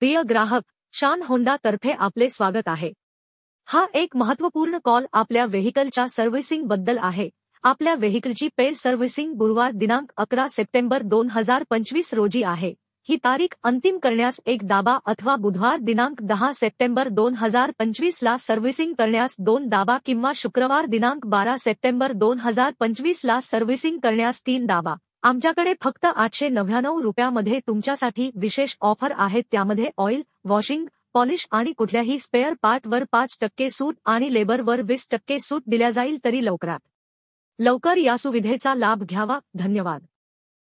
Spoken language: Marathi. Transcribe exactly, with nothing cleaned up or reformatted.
प्रिय ग्राहक, शान होंडा तर्फे आपले स्वागत आहे। हा एक महत्त्वपूर्ण कॉल आपल्या व्हेइकलच्या सर्व्हिसिंग बद्दल आहे। आपल्या व्हेइकलची पेड सर्व्हिसिंग गुरुवार दिनांक अकरा सप्टेंबर दोन हजार पंचवीस रोजी आहे। ही तारीख अंतिम करण्यास एक दाबा अथवा बुधवार दिनांक दहा सप्टेंबर दोन हजार पंचवीस ला सर्व्हिसिंग करण्यास दोन दाबा किंवा शुक्रवार दिनांक बारा सप्टेंबर दोन हजार पंचवीस ला सर्व्हिसिंग करण्यास तीन दाबा। आमच्याकडे फक्त आठशे नव्याण्णव रुपयामध्ये तुमच्यासाठी विशेष ऑफर आहेत। त्यामध्ये ऑइल, वॉशिंग, पॉलिश आणि कुठल्याही स्पेअर पार्टवर पाच टक्के सूट आणि लेबरवर वीस टक्के सूट दिल्या जाईल। तरी लवकरात लवकर या सुविधेचा लाभ घ्यावा। धन्यवाद।